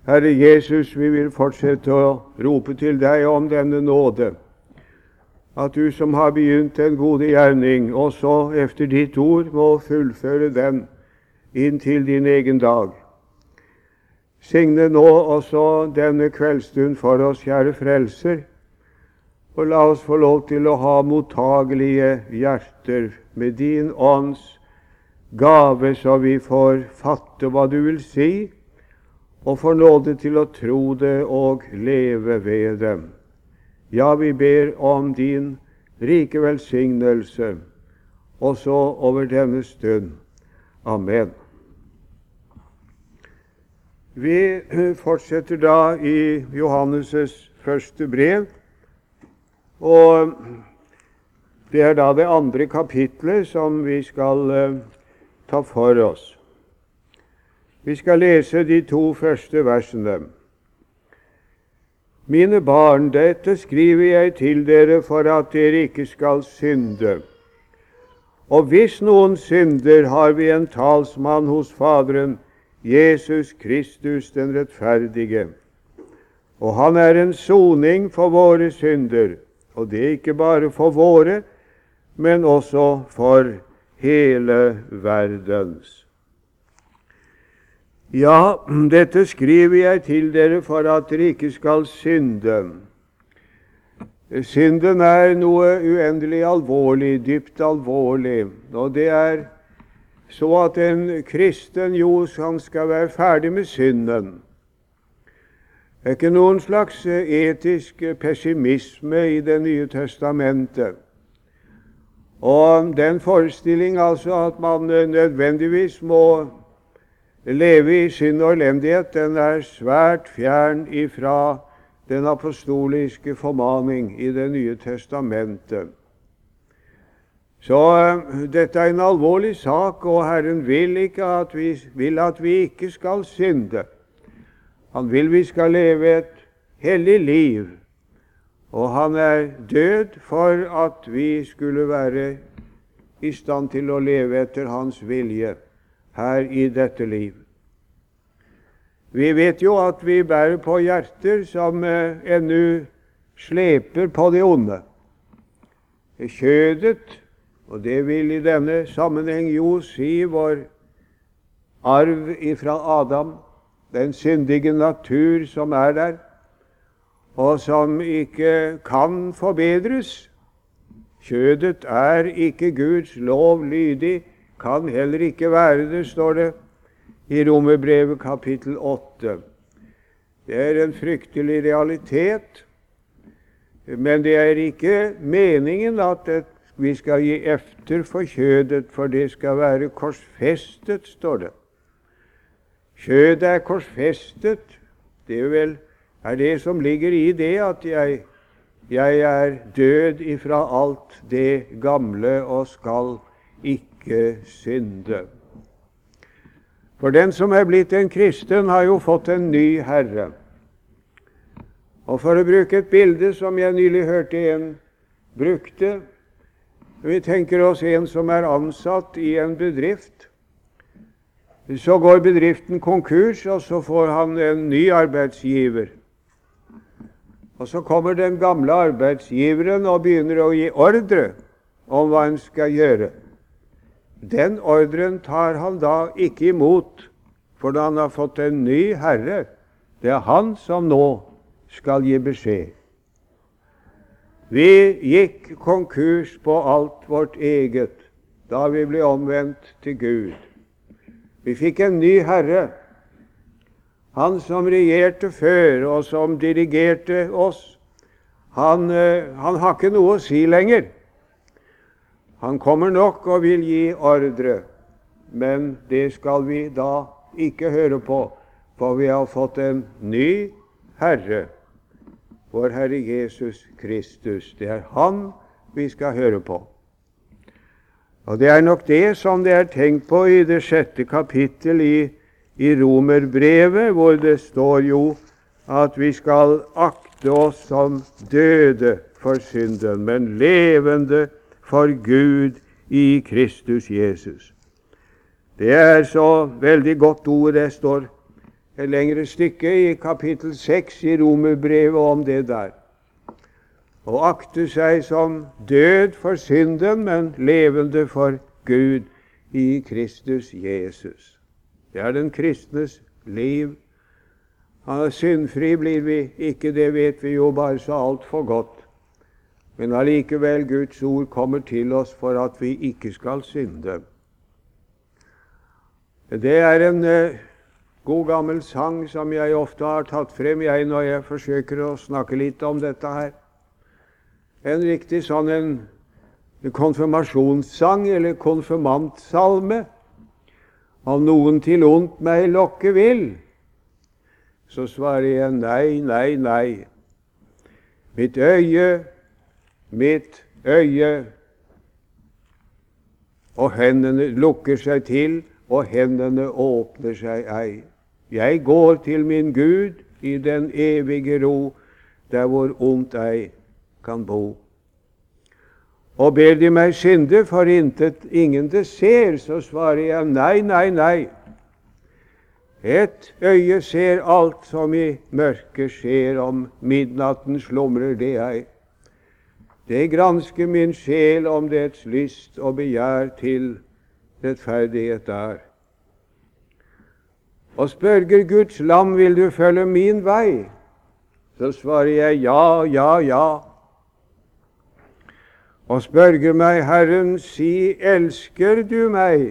Herre Jesus, vi vil fortsette å rope til deg om denne nåde, at du som har begynt en gode gjerning, også efter ditt ord må fullføre den inntil din egen dag. Signe nå også denne kveldstund for oss, kjære Frelser, og la oss få lov til å ha mottagelige hjerter med din ånds gave, så vi får fatte hva du vil si, og får nåde til å tro det og leve ved dem. Ja, vi ber om din rike velsignelse, også over denne stund. Amen. Vi fortsetter da i Johannes' første brev, og det er da det andre kapitlet som vi skal ta for oss. Vi skal lese de 2 første versene. Mine barn, dette skriver jeg til dere for at dere ikke skal synde. Og hvis noen synder, har vi en talsmann hos Faderen, Jesus Kristus den rettferdige. Og han er en soning for våre synder, og det er ikke bare for våre, men også for hele verdens. Ja, dette skriver jeg til dere for at dere ikke skal synde. Synden er noe uendelig alvorlig, dypt alvorlig, og det er så at en kristen han skal være ferdig med synden. Det er ikke noen slags etisk pessimisme i Det nye testamentet. Og den forestilling altså at man nødvendigvis må leve i synd og elendighet, den er svært fjern ifra den apostoliske formaning i Det nye testamentet. Så dette er en alvorlig sak, og Herren vil at vi ikke skal synde. Han vil vi skal leve et hellig liv, og han er død for at vi skulle være i stand til å leve etter hans vilje her i dette liv. Vi vet jo at vi bærer på hjerter som ennå sleper på det onde. Kjødet, og det vil i denne sammenheng jo si vår arv ifra Adam, den syndige natur som er der, og som ikke kan forbedres. Kjødet er ikke Guds lov lydig, kan heller ikke være det, står det i Romerbrevet kapittel 8. Det er en fryktelig realitet, men det er ikke meningen at vi skal gi efter for kjødet, for det skal være korsfestet, står det. Kjødet er korsfestet. Det er det som ligger i det at jeg er død ifra alt det gamle og skal ikke synde. For den som er blitt en kristen, har jo fått en ny Herre. Og for å bruke et bilde som jeg nylig hørte en brukte, vi tenker oss en som er ansatt i en bedrift. Så går bedriften konkurs, og så får han en ny arbeidsgiver. Og så kommer den gamle arbeidsgiveren og begynner å gi ordre om hva han skal gjøre. Den ordren tar han da ikke imot, for han har fått en ny herre. Det er han som nå skal gi beskjed. Vi gikk konkurs på alt vårt eget da vi ble omvendt til Gud. Vi fikk en ny herre, han som regjerte før og som dirigerte oss. Han har ikke noe å si lenger. Han kommer nok og vil gi ordre, men det skal vi da ikke høre på, for vi har fått en ny Herre, vår Herre Jesus Kristus. Det er Han vi skal høre på. Og det er nok det som det er tenkt på i det 6. kapittel i Romerbrevet, hvor det står jo at vi skal akte oss som døde for synden, men levende for Gud i Kristus Jesus. Det er så veldig godt ord det står. et lengre stykke i kapittel 6 i Romerbrevet om det der. Og akte seg som død for synden, men levende for Gud i Kristus Jesus. Det er den kristnes liv. Syndfri blir vi ikke, det vet vi jo bare så altfor godt. Men allikevel Guds ord kommer til oss for at vi ikke skal synde. Det er en god gammel sang som jeg ofte har tatt frem når jeg forsøker å snakke litt om dette her. En riktig sånn en konfirmasjonssang eller konfirmantsalme. Om noen til ondt meg lokke vil, så svarer jeg nei, nei, nei. Mitt øye, og hendene lukker seg til, og hendene åpner seg ei. Jeg går til min Gud i den evige ro, der hvor ondt ei kan bo. Og ber de meg skynde, for ingen det ser, så svarer jeg nei, nei, nei. Et øye ser alt som i mørket skjer, om midnatten slumrer det ei. Det gransker min sjel om dets lyst og begjær til rettferdighet er. Og spørger Guds lam, vil du følge min vei? Så svarer jeg ja, ja, ja. Og spørger meg Herren, si, elsker du meg?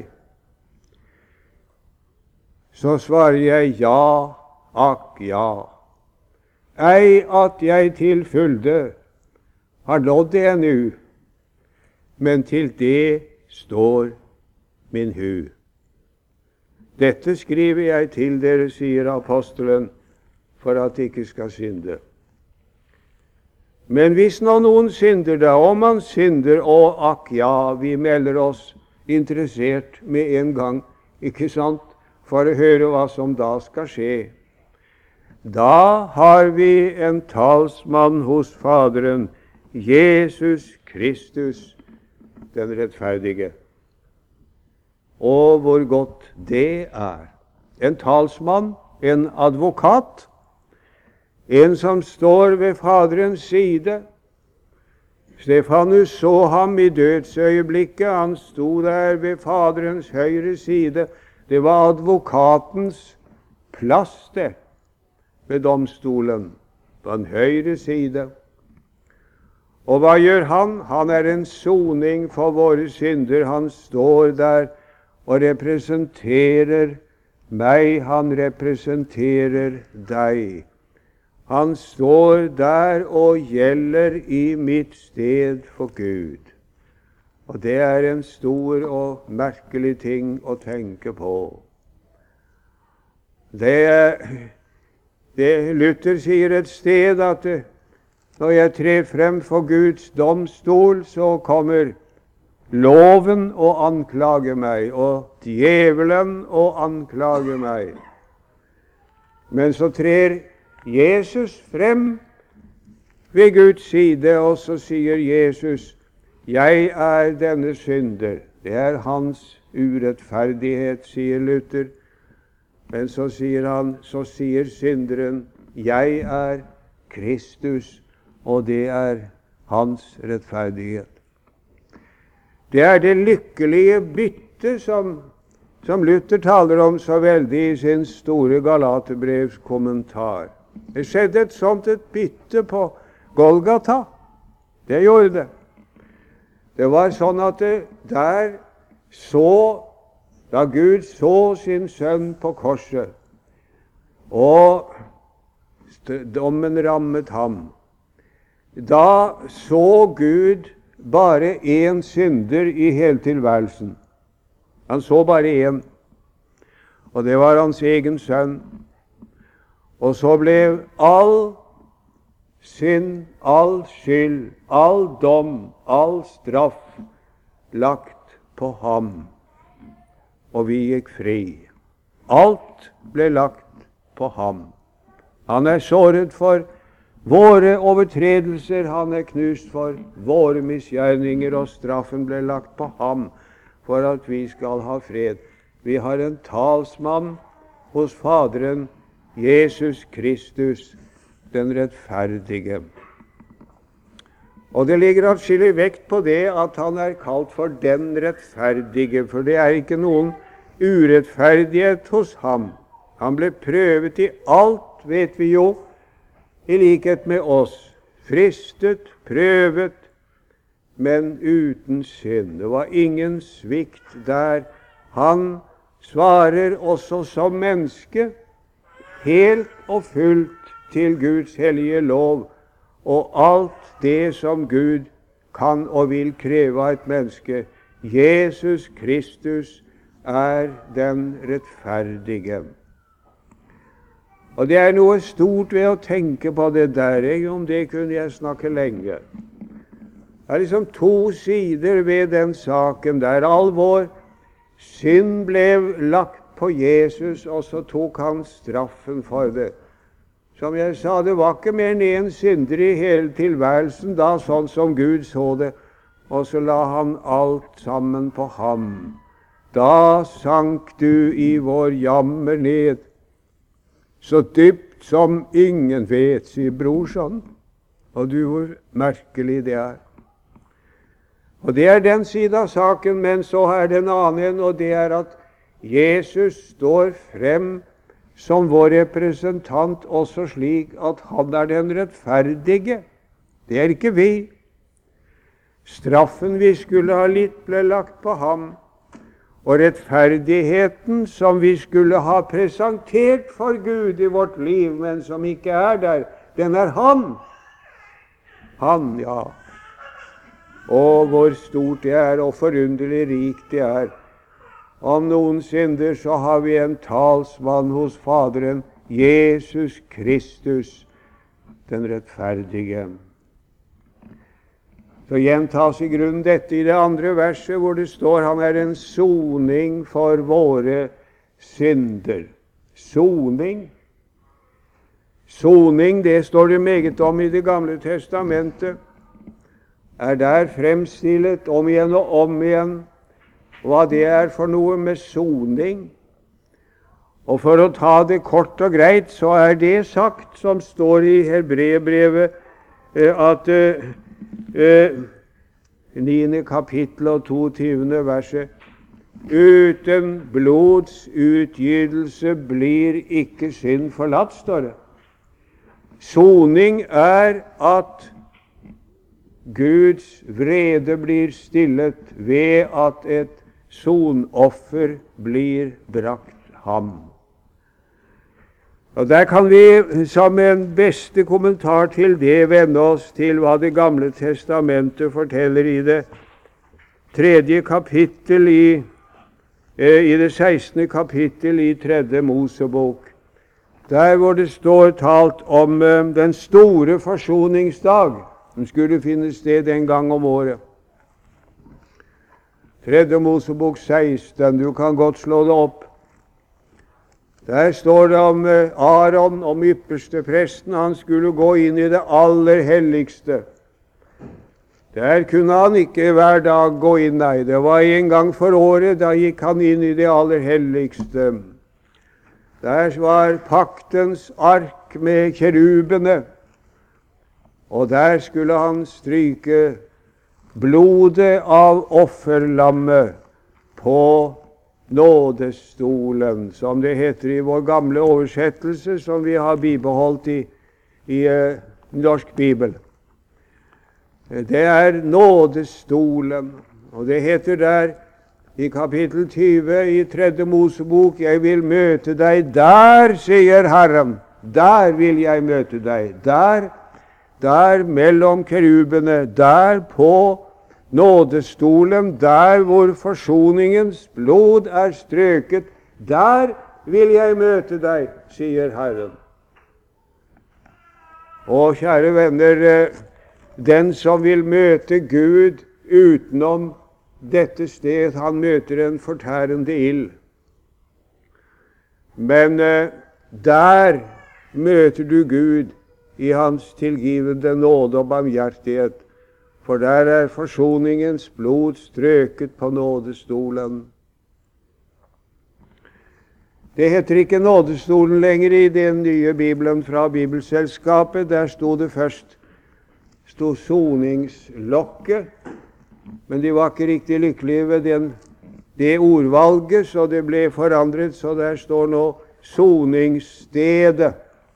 Så svarer jeg ja, akk ja. Ei at jeg til fylde har nådd det nu, men til det står min hu. Dette skriver jeg til dere, sier apostelen, for at ikke skal synde. Men hvis noen synder da, om han synder, og akk ja, vi melder oss interessert med en gang, ikke sant, for å høre hva som da skal skje. Da har vi en talsmann hos Faderen, Jesus Kristus, den rettferdige. Og hvor godt det er. En talsmann, en advokat, en som står ved Faderens side. Stefanus så ham i dødsøyeblikket. Han sto der ved Faderens høyre side. Det var advokatens plass det, ved domstolen, på den høyre side. Og hva gjør han? Han er en soning for våre synder. Han står der og representerer meg. Han representerer deg. Han står der og gjelder i mitt sted for Gud. Og det er en stor og merkelig ting å tenke på. Det Luther sier et sted at når jeg trer frem for Guds domstol, så kommer loven og anklager meg, og djevelen og anklager meg. Men så trer Jesus frem ved Guds side, og så sier Jesus, jeg er denne synder. Det er hans urettferdighet, sier Luther. Men så sier synderen, jeg er Kristus, og det er hans rettferdighet. Det er det lykkelige bytte som Luther taler om så veldig i sin store Galaterbrevs kommentar. Det skjedde et sånt et bytte på Golgata. Det gjorde det. Det var sånn at da Gud så sin sønn på korset, og dommen rammet ham, da så Gud bare én synder i hele tilværelsen. Han så bare én, og det var hans egen sønn. Og så ble all synd, all skyld, all dom, all straff lagt på ham, og vi gikk fri. Alt ble lagt på ham. Han er såret for våre overtredelser, han er knust for våre misgjerninger, og straffen ble lagt på ham for at vi skal ha fred. Vi har en talsmann hos Faderen, Jesus Kristus, den rettferdige. Og det ligger atskillig vekt på det at han er kalt for den rettferdige, for det er ikke noen urettferdighet hos ham. Han ble prøvet i alt, vet vi jo, i likhet med oss. Fristet, prøvet, men uten synd. Det var ingen svikt der. Han svarer også som menneske, helt og fullt til Guds hellige lov, og alt det som Gud kan og vil kreve av et menneske. Jesus Kristus er den rettferdige. Og det er noe stort ved å tenke på det der. Om det kunne jeg snakke lenge. Det er liksom to sider ved den saken der. All vår synd ble lagt på Jesus, og så tok han straffen for det. Som jeg sa, det var ikke mer enn en synder i hele tilværelsen da, sånn som Gud så det, og så la han alt sammen på ham. Da sank du i vår jammer ned, så dypt som ingen vet, sier brorson, og du, hvor merkelig det er. Og det er den siden av saken, men så er det en annen, og det er at Jesus står frem som vår representant også slik at han er den rettferdige. Det er ikke vi. Straffen vi skulle ha litt, ble lagt på ham. Og rettferdigheten som vi skulle ha presentert for Gud i vårt liv, men som ikke er der, den er han. Han, ja. Og hvor stort det er, og forunderlig rikt det er. Om noen synder så har vi en talsmann hos Faderen, Jesus Kristus, den rettferdige. Så gjentas i grunnen dette i det andre verset, hvor det står han er en soning for våre synder. Soning. Soning, det står det meget om i Det gamle testamentet. Er der fremstillet om igjen og om igjen hva det er for noe med soning. Og for å ta det kort og greit, så er det sagt, som står i Hebreerbrevet, at 9. kapittel og 22. verset, uten blods utgytelse blir ikke synd forlatt, står det. Soning er at Guds vrede blir stillet ved at et sonoffer blir brakt ham. Og der kan vi som en beste kommentar til det vende oss til hva Det gamle testamentet forteller i det 3. kapittel i det 16. kapittel i 3. Mosebok. Der hvor det står talt om den store forsoningsdag, som skulle finne sted en gang om året. 3. Mosebok 16, du kan godt slå det opp. Der står det om Aron, om ypperste presten. Han skulle gå inn i det aller helligste. Der kunne han ikke hver dag gå inn, nei. Det var en gang for året, da gikk han inn i det aller helligste. Der var paktens ark med kerubene, og der skulle han stryke blodet av offerlammet på nådestolen, som det heter i vår gamle oversettelse, som vi har bibeholdt i norsk bibel. Det er nådestolen, og det heter der i kapittel 20 i 3. Mosebok, jeg vil møte deg der, sier Herren. Der vil jeg møte deg. Der mellom kerubene, der på nådestolen, der hvor forsoningens blod er strøket, der vil jeg møte deg, sier Herren. Og kjære venner, den som vil møte Gud utenom dette sted, han møter en fortærende ild. Men der møter du Gud i hans tilgivende nåde og barmhjertighet, for der er forsoningens blod strøket på nådestolen. Det heter ikke nådestolen lenger i den nye Bibelen fra Bibelselskapet. Der stod det først soningslokket, men de var ikke riktig lykkelige ved det ordvalget, så det ble forandret, så der står nå soningsstedet.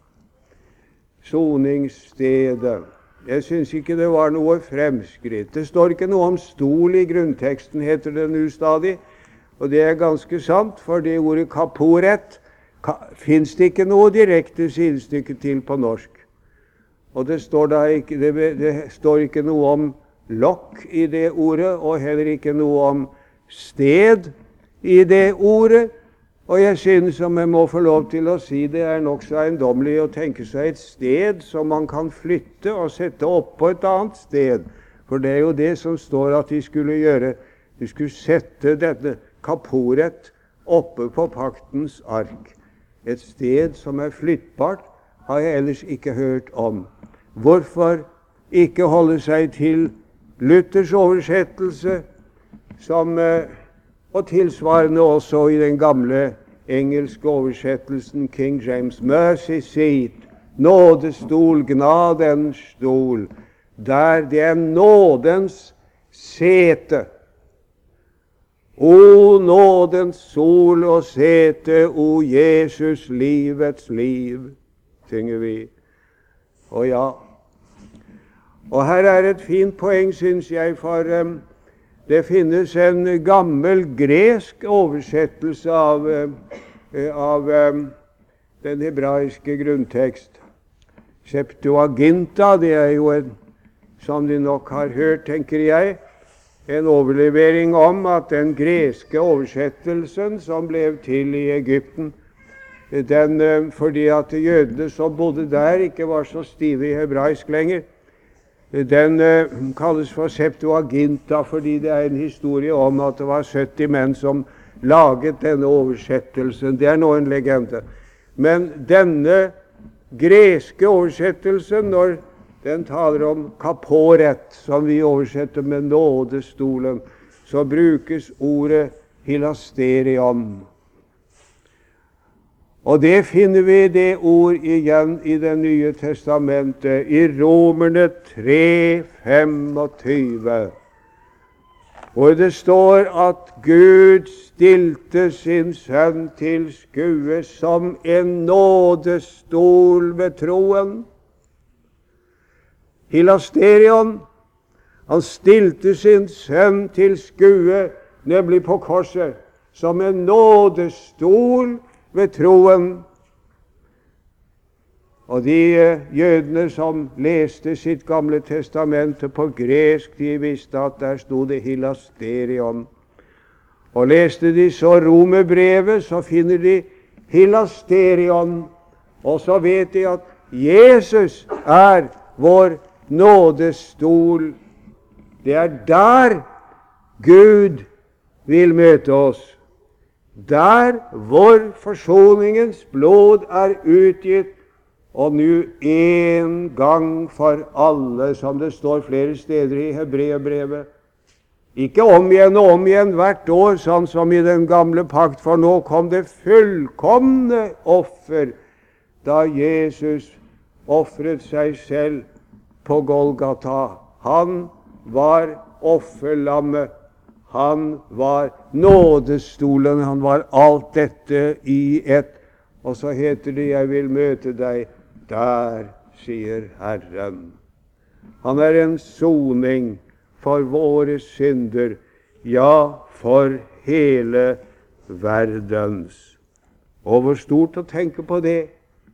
Soningsstedet. Jeg synes ikke det var noe fremskritt. Det står ikke noe om stol i grunnteksten, heter det nå stadig, og det er ganske sant, for det ordet kaporet finnes det ikke noe direkte sidestykke til på norsk. Og det står ikke noe om lokk i det ordet, og heller ikke noe om sted i det ordet. Og jeg synes, som jeg må få lov til å si, det er nok så eiendommelig å tenke seg et sted som man kan flytte og sette opp på et annet sted. For det er jo det som står at de skulle gjøre. De skulle sette dette kaporet oppe på paktens ark. Et sted som er flyttbart, har jeg ellers ikke hørt om. Hvorfor ikke holde seg til Luthers oversettelse, og tilsvarende også i den gamle engelske oversettelsen King James, mercy seat, nådestol, gnadens stol, der det er nådens sete. O nådens sol og sete, o Jesus, livets liv, synger vi. Og ja, og her er et fint poeng, synes jeg, for det finnes en gammel gresk oversettelse av den hebraiske grunntekst. Septuaginta, det er jo som de nok har hørt, tenker jeg, en overlevering om at den greske oversettelsen som ble til i Egypten, fordi at jødene som bodde der ikke var så stive i hebraisk lenger, den kalles for Septuaginta, fordi det er en historie om at det var 70 menn som laget denne oversettelsen. Det er nå en legende. Men denne greske oversettelsen, når den taler om kaporet, som vi oversetter med nådestolen, så brukes ordet hilasterion. Og det finner vi det ord igjen i Det nye testamentet, i Romerne 3:25, hvor det står at Gud stilte sin sønn til skue som en nådestol ved troen. Hilasterion, han stilte sin sønn til skue, nemlig på korset, som en nådestol ved troen. Og de jødene som leste sitt gamle testamente på gresk, de visste at der stod det hilasterion. Og leste de så Romerbrevet, så finner de hilasterion, og så vet de at Jesus er vår nådestol. Det er der Gud vil møte oss. Der hvor forsoningens blod er utgitt, og nå en gang for alle, som det står flere steder i Hebreerbrevet. Ikke om igjen og om igjen hvert år, sånn som i den gamle pakt, for nå kom det fullkomne offer, da Jesus offret seg selv på Golgata. Han var offerlammet. Han var nådestolen, han var alt dette i ett. Og så heter det, jeg vil møte deg der, sier Herren. Han er en soning for våre synder, ja, for hele verdens. Og hvor stort å tenke på det.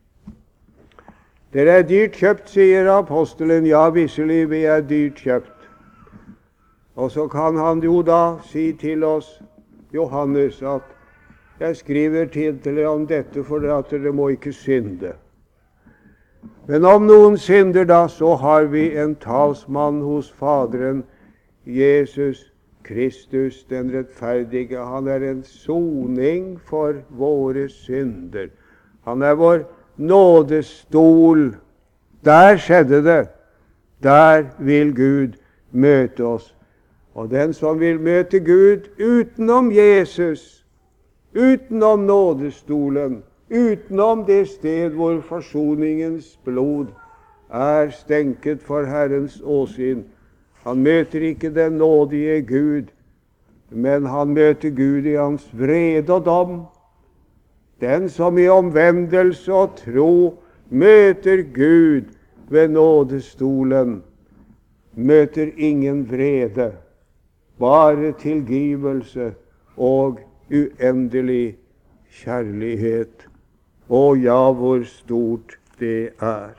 Dere er dyrt kjøpt, sier apostelen. Ja, visselig, vi er dyrt kjøpt. Og så kan han jo da si til oss, Johannes, at jeg skriver til dere om dette for at dere må ikke synde. Men om noen synder da, så har vi en talsmann hos Faderen, Jesus Kristus, den rettferdige. Han er en soning for våre synder. Han er vår nådestol. Der skjedde det. Der vil Gud møte oss. Og den som vil møte Gud utenom Jesus, utenom nådestolen, utenom det sted hvor forsoningens blod er stenket for Herrens åsyn. Han møter ikke den nådige Gud, men han møter Gud i hans vrede og dom. Den som i omvendelse og tro møter Gud ved nådestolen, møter ingen vrede, bare tilgivelse og uendelig kjærlighet. Å ja, hvor stort det er.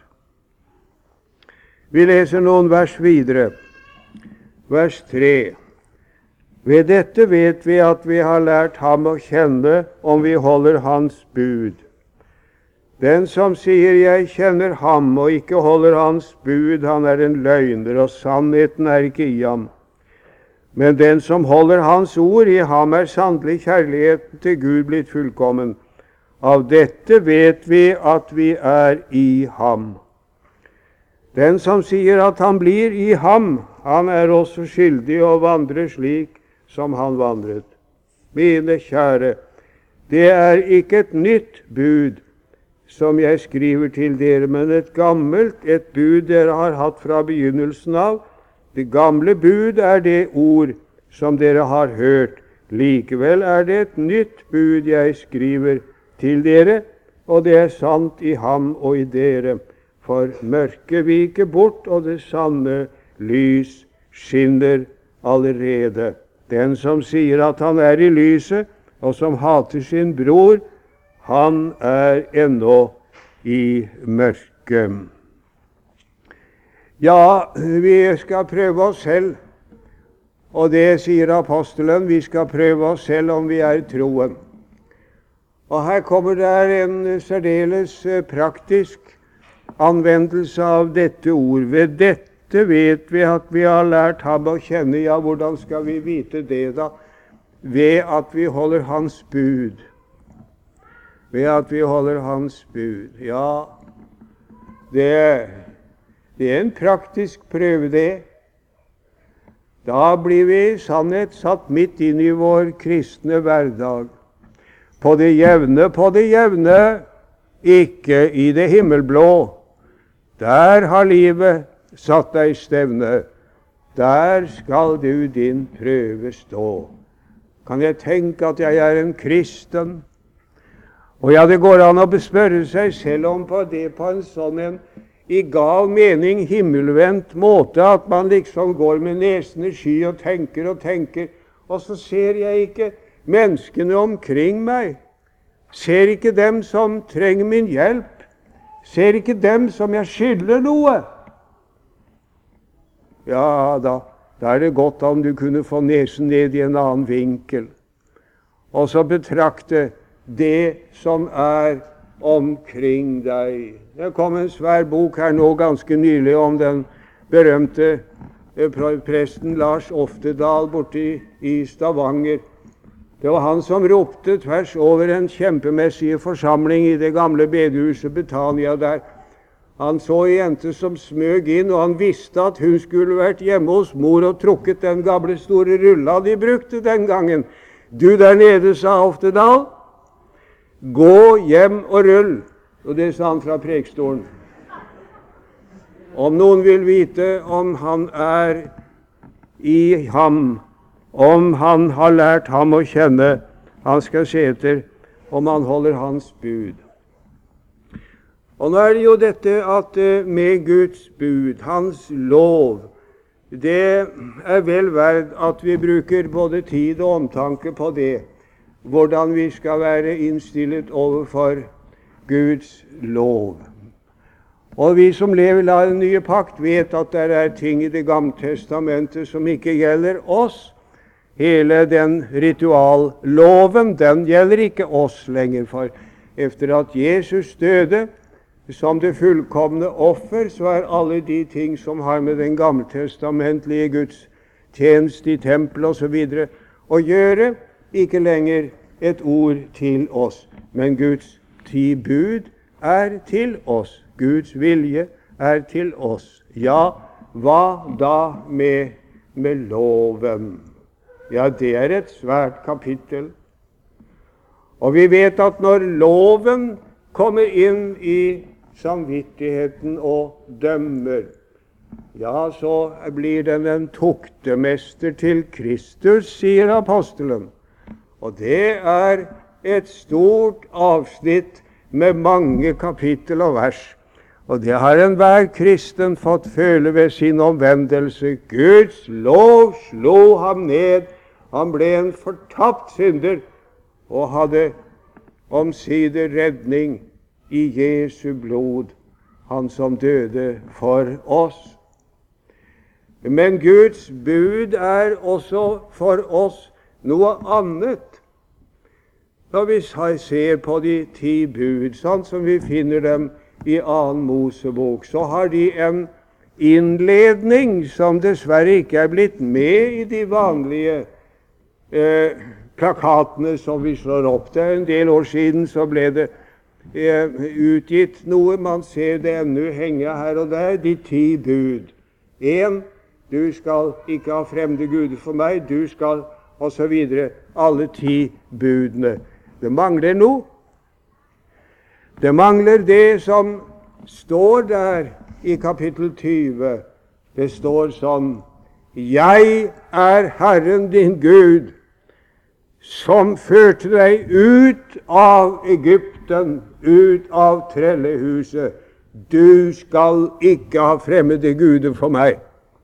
Vi leser noen vers videre. Vers 3. Ved dette vet vi at vi har lært ham å kjenne, om vi holder hans bud. Den som sier 'jeg kjenner ham', og ikke holder hans bud, han er en løgner, og sannheten er ikke i ham. Men den som holder hans ord, i ham er sannelig kjærligheten til Gud blitt fullkommen. Av dette vet vi at vi er i ham. Den som sier at han blir i ham, han er også skyldig å vandre slik som han vandret. Mine kjære, det er ikke et nytt bud som jeg skriver til dere, men et gammelt, et bud dere har hatt fra begynnelsen av. Det gamle bud er det ord som dere har hørt. Likevel er det et nytt bud jeg skriver til dere, og det er sant i ham og i dere. For mørket viker bort, og det sanne lys skinner allerede. Den som sier at han er i lyset, og som hater sin bror, han er ennå i mørket. Ja, vi skal prøve oss selv, og det sier apostelen, vi skal prøve oss selv om vi er troen. Og her kommer det en særdeles praktisk anvendelse av dette ord. Ved dette vet vi at vi har lært ham å kjenne. Ja, hvordan skal vi vite det da? Ved at vi holder hans bud. Ved at vi holder hans bud. Ja, det er en praktisk prøve, det. Da blir vi i sannhet satt midt inn i vår kristne hverdag. På det jevne, ikke i det himmelblå. Der har livet satt deg stevne. Der skal du din prøve stå. Kan jeg tenke at jeg er en kristen? Og ja, det går an å bespørre seg selv om på det på en sånn en i gal mening himmelvendt måte, at man liksom går med nesen i sky og tenker, og så ser jeg ikke menneskene omkring meg. Ser ikke dem som trenger min hjelp. Ser ikke dem som jeg skylder noe. Ja, da er det godt om du kunne få nesen ned i en annen vinkel, og så betrakte det som er omkring deg. Det kom en svær bok her nå ganske nylig om den berømte presten Lars Oftedal borte i Stavanger. Det var han som ropte tvers over en kjempemessig forsamling i det gamle bedehuset Betania der. Han så en jente som smøg inn, og han visste at hun skulle vært hjemme hos mor og trukket den gamle store rulla de brukte den gangen. Du der nede, sa Oftedal, gå hjem og rull. Og det sa han fra prekestolen. Om noen vil vite om han er i ham, om han har lært ham å kjenne, han skal se etter om han holder hans bud. Og nå er det jo dette at med Guds bud, hans lov, det er vel verd at vi bruker både tid og omtanke på det, hvordan vi skal være innstillet overfor Guds lov. Og vi som lever i den nye pakt vet at det er ting i Det gamle testamentet som ikke gjelder oss. Hele den ritualloven, den gjelder ikke oss lenger, for efter at Jesus døde som det fullkomne offer, så er alle de ting som har med den gammeltestamentlige Guds tjeneste i tempelet og så videre å gjøre, ikke lenger et ord til oss. Men Guds 10 bud er til oss. Guds vilje er til oss. Ja, hva da med loven? Ja, det er et svært kapittel. Og vi vet at når loven kommer inn i samvittigheten og dømmer, ja, så blir den en tuktemester til Kristus, sier apostelen. Og det er et stort avsnitt med mange kapittel og vers. Og det har enhver kristen fått føle ved sin omvendelse. Guds lov slo ham ned. Han ble en fortapt synder og hadde omsider redning i Jesu blod, han som døde for oss. Men Guds bud er også for oss noe annet. Når vi ser på de 10 bud, sånn som vi finner dem i 2. Mosebok, så har de en innledning som dessverre ikke er blitt med i de vanlige plakatene som vi slår opp. Det er en del år siden så ble det utgitt noe. Man ser det ennå henge her og der. De 10 bud. 1. Du skal ikke ha fremmede guder for meg. Du skal, og så videre. Alle 10 budene. Det mangler noe. Det mangler det som står der i kapittel 20. Det står sånn: Jeg er Herren din Gud, som førte deg ut av Egypten, ut av trellehuset. Du skal ikke ha fremmede guder for meg.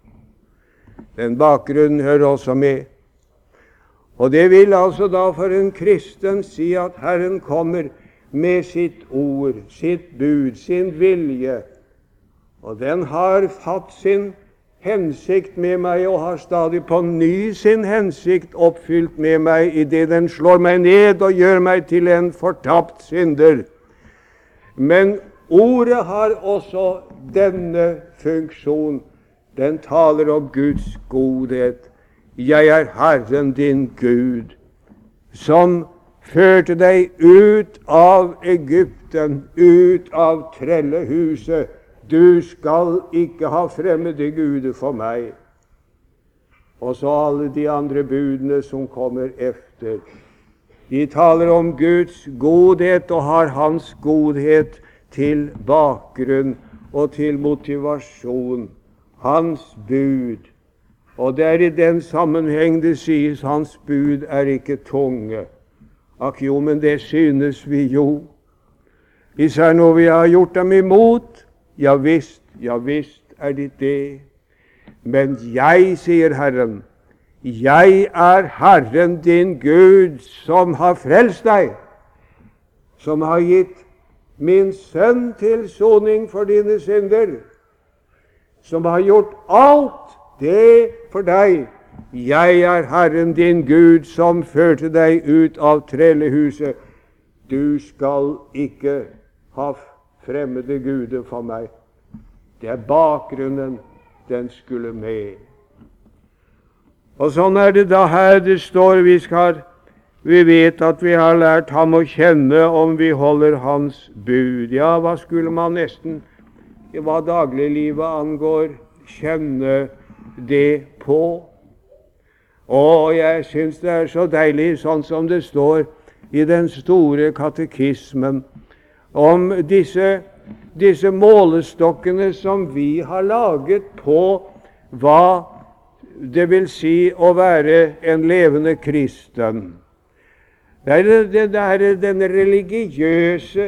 Den bakgrunnen hører også med. Og det vil altså da for en kristen si at Herren kommer med sitt ord, sitt bud, sin vilje. Og den har hatt sin hensikt med meg og har stadig på ny sin hensikt oppfylt med meg i det den slår meg ned og gjør meg til en fortapt synder. Men ordet har også denne funksjon. Den taler om Guds godhet. Jeg er Herren din Gud, som førte deg ut av Egypten, ut av trellehuset. Du skal ikke ha fremmede guder for meg. Og så alle de andre budene som kommer efter. De taler om Guds godhet og har hans godhet til bakgrunn og til motivasjon. Hans bud. Og det er i den sammenheng det sies hans bud er ikke tunge. Akk jo, men det synes vi jo. Især når vi har gjort dem imot. Ja visst er det det. Men jeg, sier Herren, jeg er Herren din Gud, som har frelst deg, som har gitt min sønn til soning for dine synder, som har gjort alt det for deg. Jeg er Herren din Gud, som førte deg ut av trellehuset. Du skal ikke ha fremmede guder for meg. Det er bakgrunnen den skulle med. Og sånn er det da her det står vi vet at vi har lært ham å kjenne om vi holder hans bud. Ja, hva skulle man nesten, hva dagliglivet angår, kjenne det på? Og jeg synes det er så deilig, sånn som det står i den store katekismen, om disse målestokkene som vi har laget på hva det vil si å være en levende kristen. Det er den religiøse,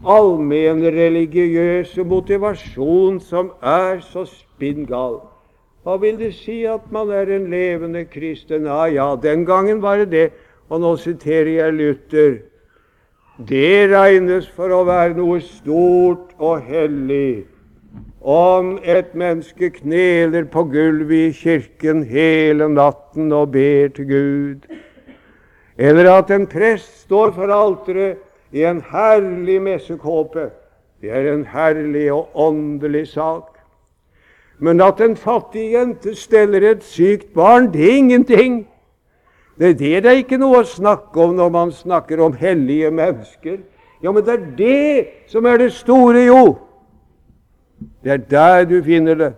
allmenreligiøse motivasjon som er så spinngal. Hva vil det si at man er en levende kristen? Ja, den gangen var det det. Og nå siterer jeg Luther. Det regnes for å være noe stort og hellig om et menneske kneler på gulvet i kirken hele natten og ber til Gud, eller at en prest står for alteret i en herlig messekåpe. Det er en herlig og åndelig sak. Men at en fattig jente steller et sykt barn, det er ingenting. Det er ikke noe å snakke om når man snakker om hellige mennesker. Ja, men det er det som er det store, jo. Det er der du finner det.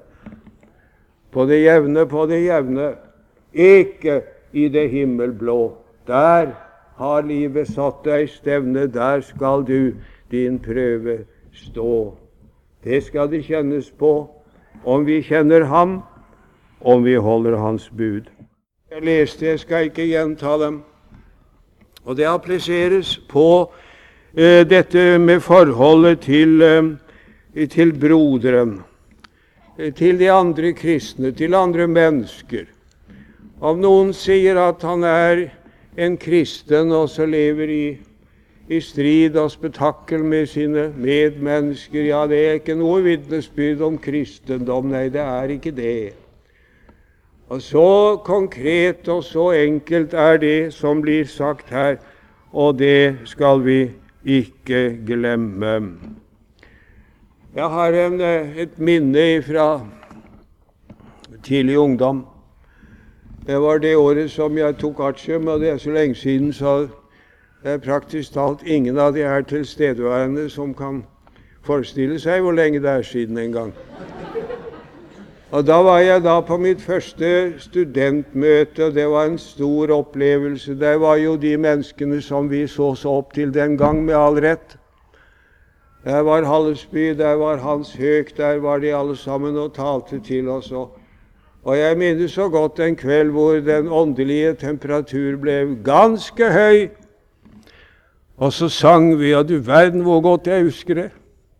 På det jevne. Ikke i det himmelblå. Der har livet satt deg stevne, der skal du din prøve stå. Det skal det kjennes på, om vi kjenner ham, om vi holder hans bud. Jeg leste, jeg skal ikke gjenta dem, og det appliseres på dette med forholdet til broderen, til de andre kristne, til andre mennesker. Om noen sier at han er en kristen, og så lever i strid og spetakkel med sine medmennesker, ja, det er ikke noe vitnesbyrd om kristendom, nei, det er ikke det. Og så konkret og så enkelt er det som blir sagt her, og det skal vi ikke glemme. Jeg har et minne fra tidlig ungdom. Det var det året som jeg tok aksjer, og det er så lenge siden, så det er praktisk talt ingen av de her tilstedeværende som kan forestille seg hvor lenge det er siden en gang. Og da var jeg på mitt første studentmøte, og det var en stor opplevelse. Det var jo de menneskene som vi så opp til den gang, med all rett. Der var Hallesby, der var Hans Høg, der var de alle sammen og talte til oss. Og jeg minnes så godt en kveld hvor den åndelige temperatur ble ganske høy. Og så sang vi, og du verden hvor godt jeg husker det.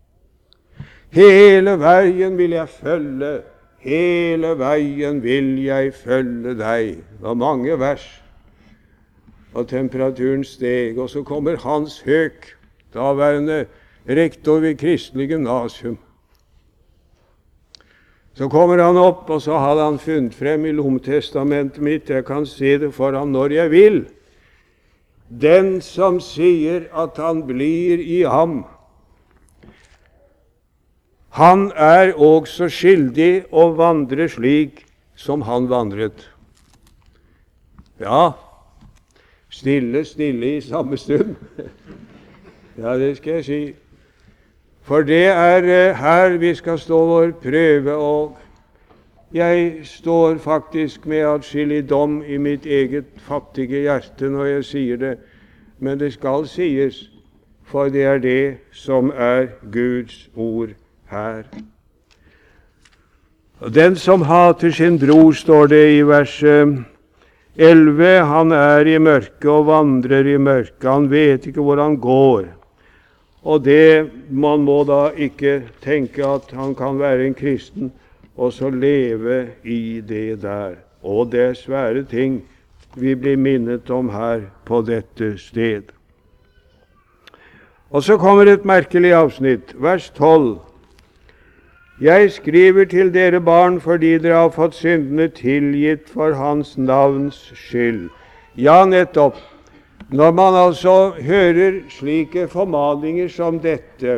Hele veien vil jeg følge, hele veien vil jeg følge deg. Det var mange vers. Og temperaturen steg, og så kommer Hans Høg, daværende rektor ved Kristelig Gymnasium. Så kommer han opp, og så hadde han funnet frem i lommetestamentet mitt. Jeg kan se det for ham når jeg vil. Den som sier at han blir i ham, han er også skyldig å vandre slik som han vandret. Ja, stille i samme stund. Ja, det skal jeg si. For det er her vi skal stå vår prøve, og jeg står faktisk med atskillig dom i mitt eget fattige hjerte når jeg sier det, men det skal sies, for det er det som er Guds ord her. Og den som hater sin bror, står det i vers 11, han er i mørket og vandrer i mørket, han vet ikke hvor han går. Og det, man må da ikke tenke at han kan være en kristen, og så leve i det der. Og det er svære ting vi blir minnet om her på dette sted. Og så kommer et merkelig avsnitt, vers 12. Jeg skriver til dere barn, fordi dere har fått syndene tilgitt for hans navns skyld. Ja, nettopp. Når man altså hører slike formaninger som dette,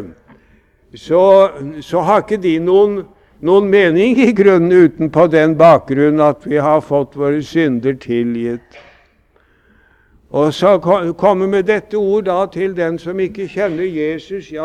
så har ikke de noen mening i grunnen utenpå den bakgrunn at vi har fått våre synder tilgitt. Og så kommer med dette ord da til den som ikke kjenner Jesus, ja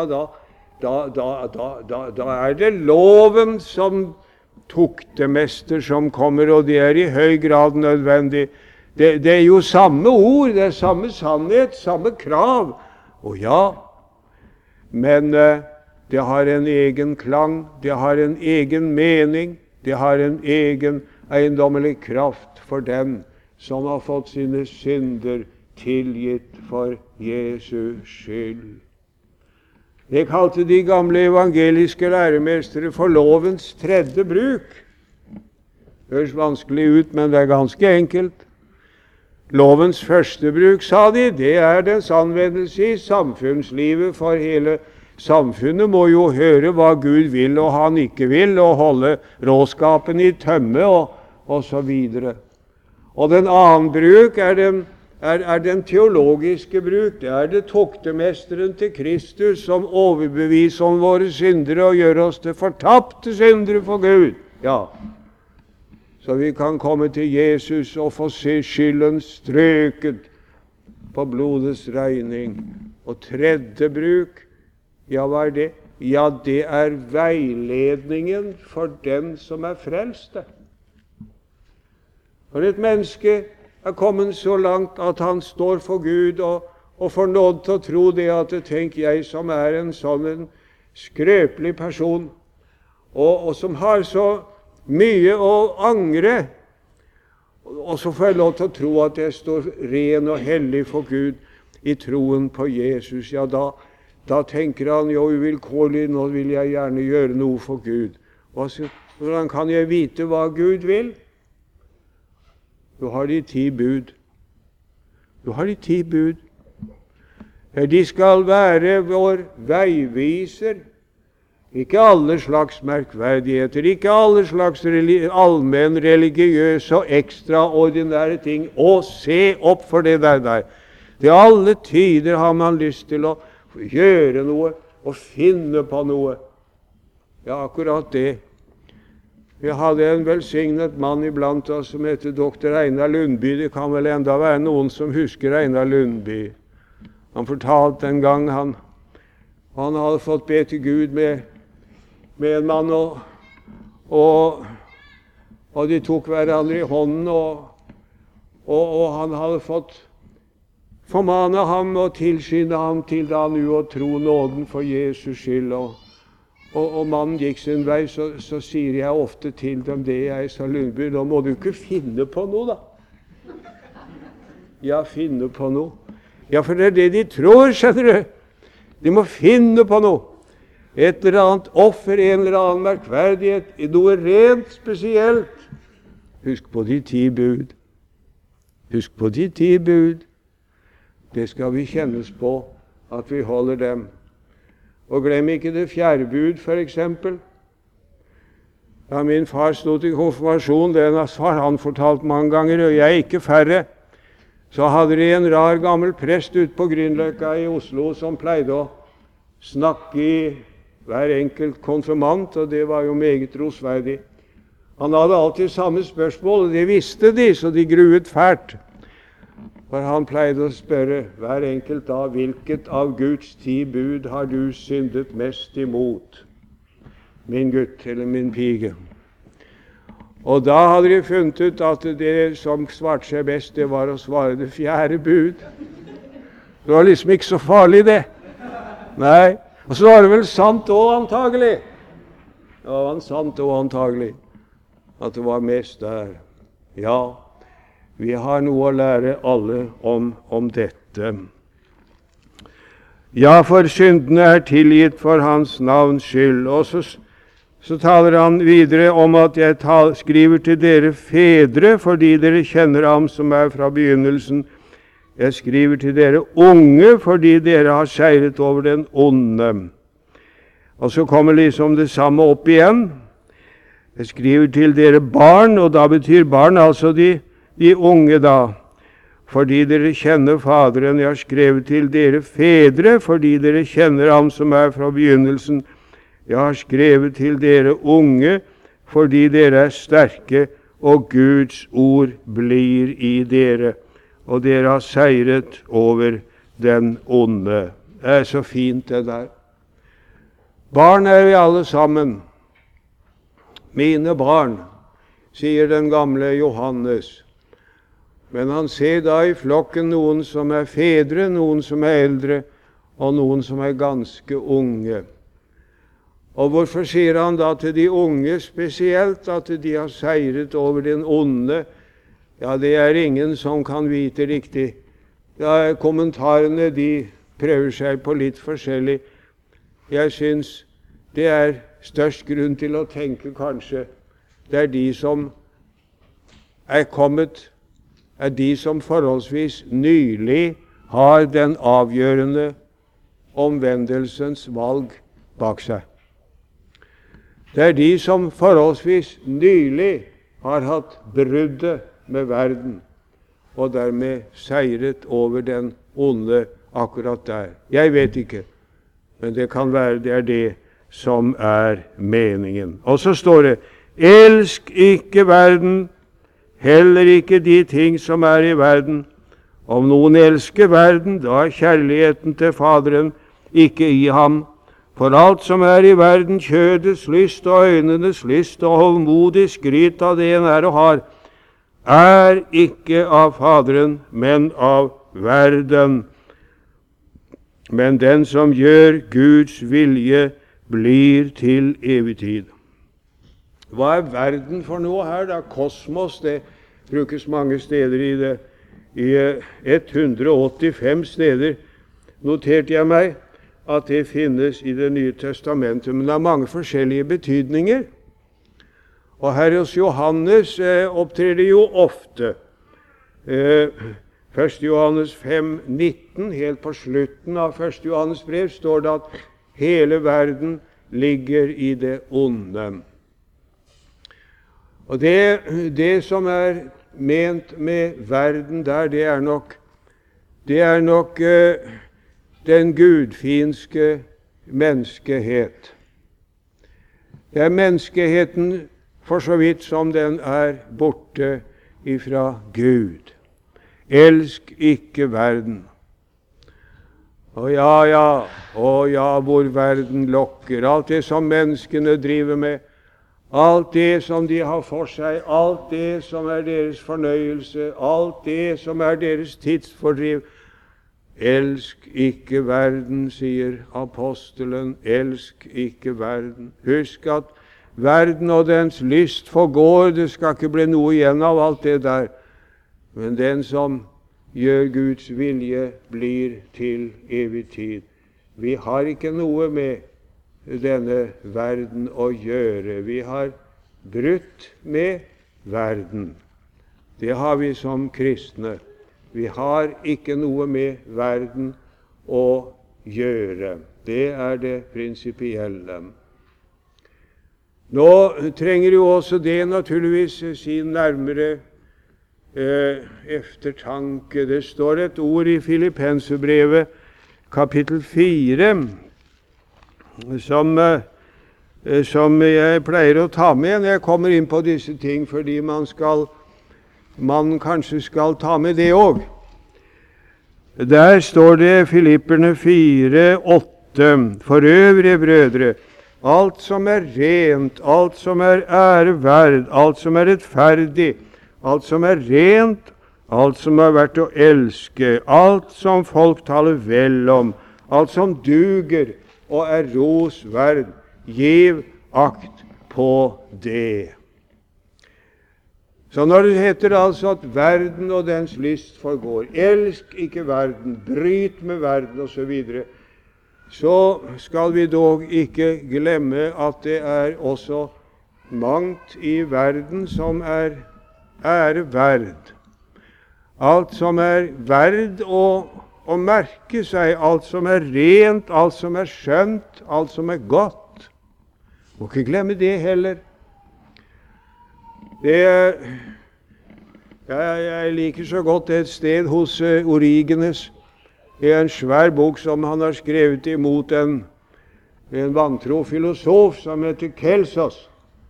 da er det loven som tuktemester som kommer, og det er i høy grad nødvendig. Det er jo samme ord, det er samme sannhet, samme krav. Og ja, men det har en egen klang, det har en egen mening, det har en egen eiendommelig kraft for den som har fått sine synder tilgitt for Jesu skyld. Jeg kalte de gamle evangeliske læremestere for lovens tredje bruk. Det høres vanskelig ut, men det er ganske enkelt. Lovens første bruk, sa de, det er dens anvendelse i samfunnslivet, for hele samfunnet må jo høre hva Gud vil og han ikke vil, og holde råskapen i tømme og så videre. Og den annen bruk er den teologiske bruk. Det er det tuktemesteren til Kristus som overbeviser om våre syndere og gjør oss til fortapte syndere for Gud. Ja, så vi kan komme til Jesus og få se skylden strøket på blodets regning. Og tredje bruk, ja, hva er det? Ja, det er veiledningen for den som er frelste. For et menneske kommet så langt at han står for Gud og får nådd til å tro det at tenk jeg som en sånn en skrøpelig person, og som har så mye å angre, og så får jeg lov til å tro at jeg står ren og hellig for Gud i troen på Jesus. Ja, da tenker han jo uvilkårlig, nå vil jeg gjerne gjøre noe for Gud. Hvordan kan jeg vite hva Gud vil? Du har de 10 bud. Du har de 10 bud. De skal være vår veiviser. Ikke alle slags merkverdigheter, ikke alle slags allmenn religiøse og ekstraordinære ting. Å, se opp for det der. Til alle tider har man lyst til å gjøre noe og finne på noe. Ja, akkurat det. Vi hadde en velsignet mann iblant oss som heter dr. Einar Lundby. Det kan vel enda være noen som husker Einar Lundby. Han fortalte en gang han hadde fått be til Gud med en mann, og de tok hverandre i hånden, og han hadde fått formane ham og tilskynde ham til da nu å tro nåden for Jesus skyld. Og mannen gikk sin vei, så sier jeg ofte til dem det, jeg sa, Lundby, da må du ikke finne på noe, da. Ja, finne på noe. Ja, for det er det de tror, skjønner du. De må finne på noe. Et eller annet offer, en eller annen merkverdighet, noe rent spesielt. Husk på de 10 bud. Husk på de 10 bud. Det skal vi kjennes på, at vi holder dem. Og glem ikke det 4. bud, for eksempel. Da min far stod til konfirmasjon, den har han fortalt mange ganger, og jeg ikke færre, så hadde de en rar gammel prest ute på Grünerløkka i Oslo som pleide å snakke i hver enkelt konfirmant, og det var jo meget rosverdig. Han hadde alltid samme spørsmål, og det visste de, så de gruet fælt. For han pleide å spørre hver enkelt da, hvilket av Guds 10 bud har du syndet mest imot? Min gutt eller min pige. Og da hadde de funnet ut at det som svarte seg best, det var å svare det 4. bud. Det var liksom ikke så farlig det. Nei. Og så var det vel sant også antagelig. Det var sant også antagelig at det var mest der. Ja, vi har noe å lære alle om dette. Ja, for syndene er tilgitt for hans navns skyld. Og så taler han videre om at jeg skriver til dere fedre, fordi dere kjenner ham som er fra begynnelsen. Jeg skriver til dere unge, fordi dere har seiret over den onde. Og så kommer liksom det samme opp igjen. Jeg skriver til dere barn, og da betyr barn altså de unge da. Fordi dere kjenner Faderen. Jeg har skrevet til dere fedre, fordi dere kjenner ham som er fra begynnelsen. Jeg har skrevet til dere unge, fordi dere er sterke, og Guds ord blir i dere. Og dere har seiret over den onde. Det er så fint det der. Barn er vi alle sammen. Mine barn, sier den gamle Johannes. Men han ser da i flokken noen som er fedre, noen som er eldre, og noen som er ganske unge. Og hvorfor sier han da til de unge spesielt at de har seiret over den onde? Ja, det er ingen som kan vite riktig. Ja, kommentarene de prøver seg på litt forskjellig. Jeg synes det er størst grunn til å tenke kanskje det er de som er kommet, er de som forholdsvis nylig har den avgjørende omvendelsens valg bak seg. Det er de som forholdsvis nylig har hatt bruddet med verden, og dermed seiret over den onde akkurat der. Jeg vet ikke, men det kan være det er det som er meningen. Og så står det, elsk ikke verden, heller ikke de ting som er i verden. Om noen elsker verden, da er kjærligheten til Faderen ikke i ham. For alt som er i verden, kjødets lyst og øynenes lyst og hovmodig skryt av det en er og har, er ikke av Faderen, men av verden. Men den som gjør Guds vilje, blir til evig tid. Hva er verden for noe her? Da? Kosmos, det brukes mange steder i det. I 185 steder noterte jeg meg at det finnes i Det nye testamentet, men det har mange forskjellige betydninger. Og her hos Johannes opptrer det jo ofte. 1. Johannes 5,19, helt på slutten av 1. Johannes brev, står det at hele verden ligger i det onde. Og det som er ment med verden der, det er nok den gudfinske menneskehet. Det er menneskeheten for så vidt som den er borte ifra Gud. Elsk ikke verden. Og ja, hvor verden lokker. Alt det som menneskene driver med, alt det som de har for seg, alt det som er deres fornøyelse, alt det som er deres tidsfordriv. Elsk ikke verden, sier apostelen. Elsk ikke verden. Husk at verden og dens lyst forgår. Det skal ikke bli noe igjen av alt det der. Men den som gjør Guds vilje, blir til evig tid. Vi har ikke noe med denne verden å gjøre. Vi har brutt med verden. Det har vi som kristne. Vi har ikke noe med verden å gjøre. Det er det prinsipielle. Nå trenger jo også det naturligvis sin nærmere eftertanke. Det står et ord i Filippenserbrevet, kapittel 4, som jeg pleier å ta med når jeg kommer inn på disse ting, fordi man kanskje skal ta med det òg. Der står det Filipperne 4,8. For øvrige, brødre, alt som er rent, alt som er æreverd, alt som er rettferdig, alt som er rent, alt som er verdt å elske, alt som folk taler vel om, alt som duger og er ros verd, giv akt på det. Så når det heter altså at verden og dens lyst forgår, elsk ikke verden, bryt med verden osv., så skal vi dog ikke glemme at det er også mangt i verden som er æreverd. Alt som er verd å merke seg, alt som er rent, alt som er skjønt, alt som er godt. Må ikke glemme det heller. Jeg liker så godt et sted hos Origenes, i en svær bok som han har skrevet imot en vantro filosof som heter Kelsos.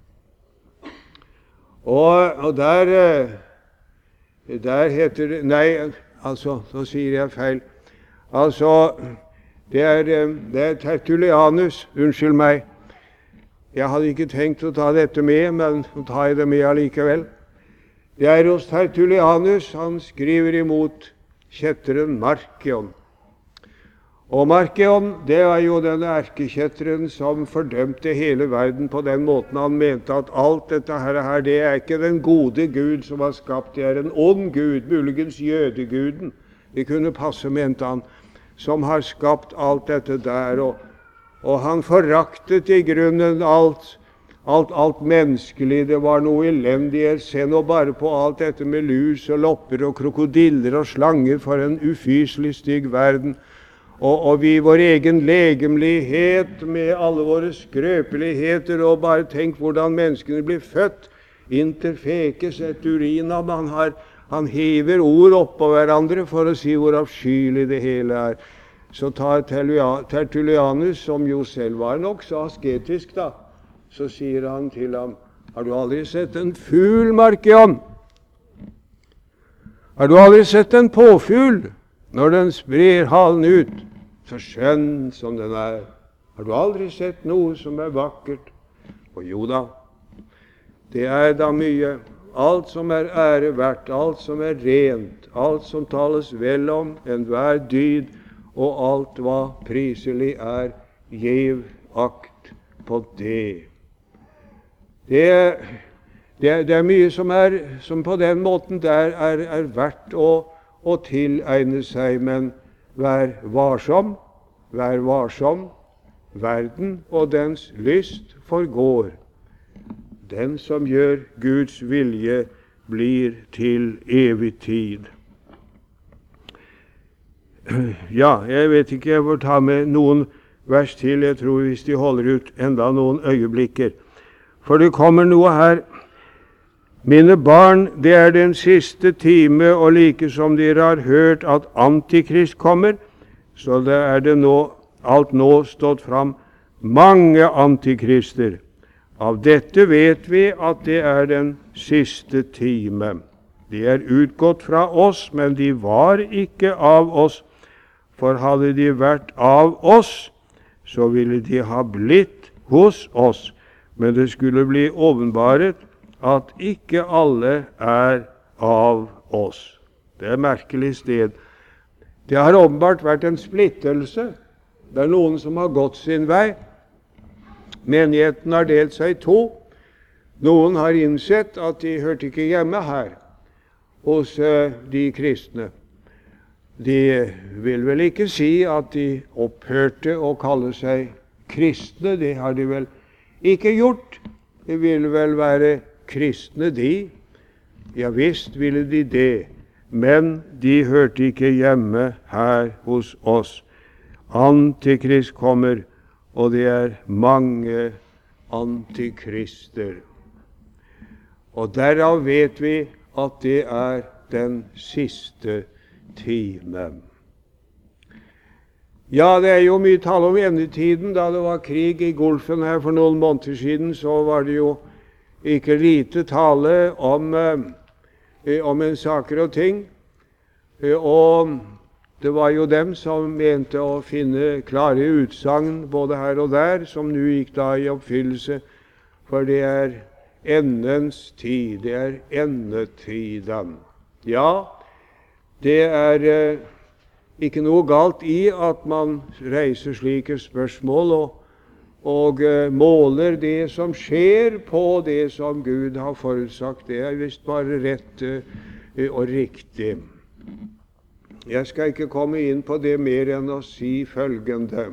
Og der heter det, nei, altså, så sier jeg feil. Altså, det er Tertullianus, unnskyld meg. Jeg hadde ikke tenkt å ta dette med, men så tar jeg det med allikevel. Det er hos Tertullianus. Han skriver imot kjetteren Markion. Og Markion, det er jo den erkekjetteren som fordømte hele verden på den måten. Han mente at alt dette her, det er ikke den gode Gud som har skapt, det er en ond Gud, muligens jødeguden. Det kunne passe, mente han, som har skapt alt dette der. Og han foraktet i grunnen alt menneskelig. Det var noe elendighet. Se nå bare på alt dette med lus og lopper og krokodiller og slanger, for en ufyselig stygg verden. Og vi, vår egen legemlighet med alle våre skrøpeligheter, og bare tenk hvordan menneskene blir født. Interfekes et urinam. Han hiver ord oppå hverandre for å si hvor avskyelig det hele er. Så tar Tertullianus, som jo selv var nokså asketisk, da, så sier han til ham: har du aldri sett en fugl, Markion? Har du aldri sett en påfugl når den sprer halen ut, så skjønn som den er? Har du aldri sett noe som er vakkert? Og jo da, det er da mye alt som ære verdt, alt som rent, alt som tales vel om, enhver dyd, og alt hva priselig giv akt på det. Det er mye som på den måten der verdt å tilegne seg, men vær varsom, verden og dens lyst forgår. Den som gjør Guds vilje, blir til evig tid. Ja, jeg vet ikke, jeg får ta med noen vers til, jeg tror, hvis de holder ut enda noen øyeblikker. For det kommer noe her. Mine barn, det er den siste time, og like som dere har hørt at Antikrist kommer, så det er det alt nå stått fram mange antikrister. Av dette vet vi at det er den siste time. De er utgått fra oss, men de var ikke av oss. For hadde de vært av oss, så ville de ha blitt hos oss. Men det skulle bli åpenbaret at ikke alle er av oss. Det er et merkelig sted. Det har åpenbart vært en splittelse. Det er noen som har gått sin vei. Menigheten har delt seg i to. Noen har innsett at de hørte ikke hjemme her hos de kristne. De vil vel ikke si at de opphørte å kalle seg kristne. Det har de vel ikke gjort. De ville vel være kristne, de. Ja visst ville de det, men de hørte ikke hjemme her hos oss. Antikrist kommer, og det er mange antikrister. Og derav vet vi at det er den siste time. Ja, det er jo mye tale om endetiden. Da det var krig i Golfen her for noen måneder siden, så var det jo ikke lite tale om en saker og ting. Og det var jo dem som mente å finne klare utsagn både her og der, som nå gikk da i oppfyllelse. For det er endens tid, det er endetiden. Ja, det er ikke noe galt i at man reiser slike spørsmål og måler det som skjer på det som Gud har forutsagt. Det er visst bare rett og riktig. Jeg skal ikke komme inn på det mer enn å si følgende.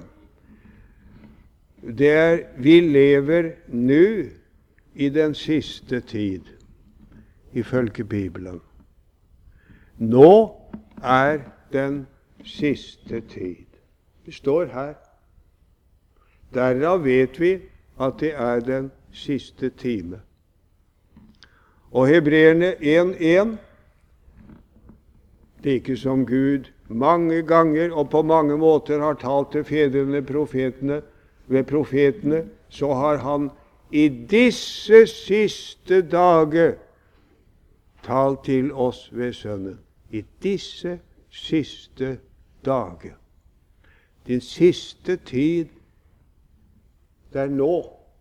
Vi lever nå i den siste tid, ifølge Bibelen. Nå er den siste tid. Det står her. Derav vet vi at det er den siste time. Og Hebreerne 1:1, det er ikke som Gud mange ganger og på mange måter har talt til fedrene ved profetene, så har han i disse siste dager talt til oss ved Sønnen. I disse siste dager. Den siste tid, det er nå.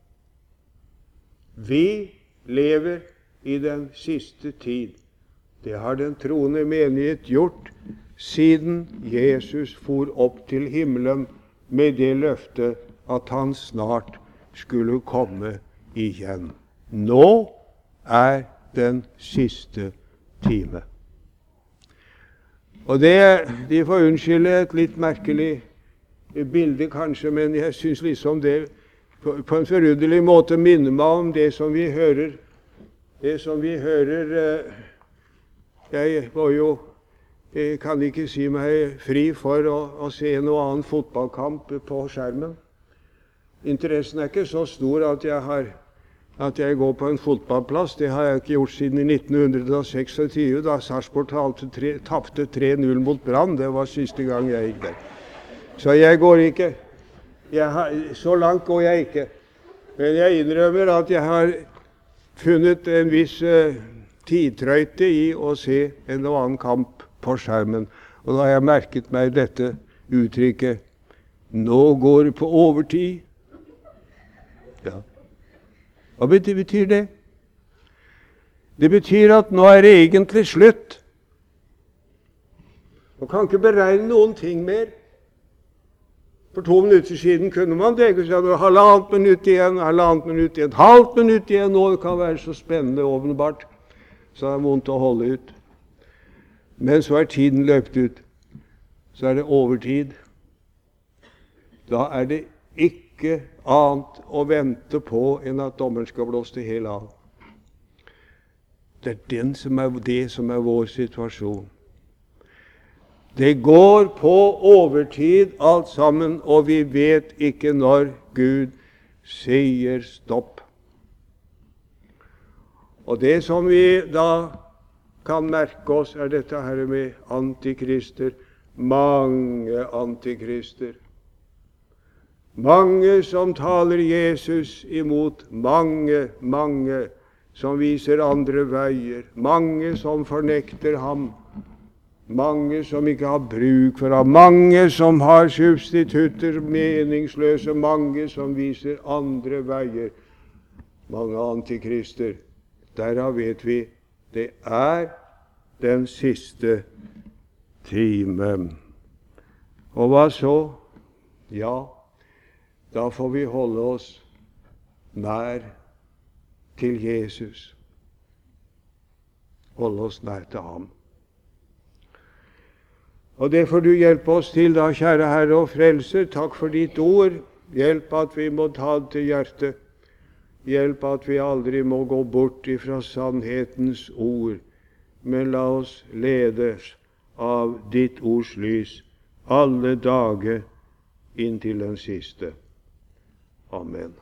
Vi lever i den siste tid. Det har den troende menighet gjort siden Jesus for opp til himmelen med det løftet at han snart skulle komme igjen. Nå er den siste time. Og de får unnskylde et litt merkelig bilde kanskje, men jeg synes liksom det på en forunderlig måte minner meg om det som vi hører. Jeg kan ikke si meg fri for å se noe annen fotballkamp på skjermen. Interessen er ikke så stor at jeg går på en fotballplass. Det har jeg ikke gjort siden i 1926, da Sarpsborg tapte 3-0 mot Brann. Det var siste gang jeg gikk der. Så jeg går ikke. Så langt går jeg ikke. Men jeg innrømmer at jeg har funnet en viss tidtrøyte i å se en eller annen kamp på skjermen. Og da har jeg merket meg dette uttrykket: nå går det på overtid. Ja. Hva betyr det? Det betyr at nå er det egentlig slutt. Man kan ikke beregne noen ting mer. For 2 minutter siden kunne man tenke seg at halvannet minutt igjen, halvt minutt igjen, nå det kan være så spennende åpenbart, så det er vondt å holde ut. Men så er tiden løpt ut. Så er det overtid. Da er det ikke annet å vente på enn at dommeren skal blåse det hele av. Det er det som er vår situasjon. Det går på overtid alt sammen, og vi vet ikke når Gud sier stopp. Og det som vi da kan merke oss, er dette her med antikrister. Mange antikrister. Mange som taler Jesus imot, mange som viser andre veier, mange som fornekter ham, mange som ikke har bruk for ham, mange som har substitutter, meningsløse, mange som viser andre veier, mange antikrister. Derav vet vi, det er den siste time. Og hva så? Ja, da får vi holde oss nær til Jesus. Holde oss nær til ham. Og det får du hjelpe oss til da, kjære Herre og Frelser. Takk for ditt ord. Hjelp at vi må ta det til hjertet. Hjelp at vi aldri må gå bort ifra sannhetens ord, men la oss ledes av ditt ords lys alle dager inntil den siste. Amen.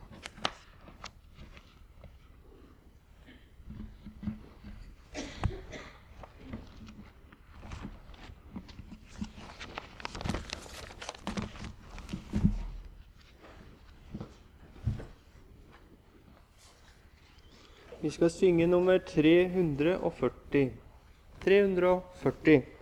Vi skal synge nummer 340. 340.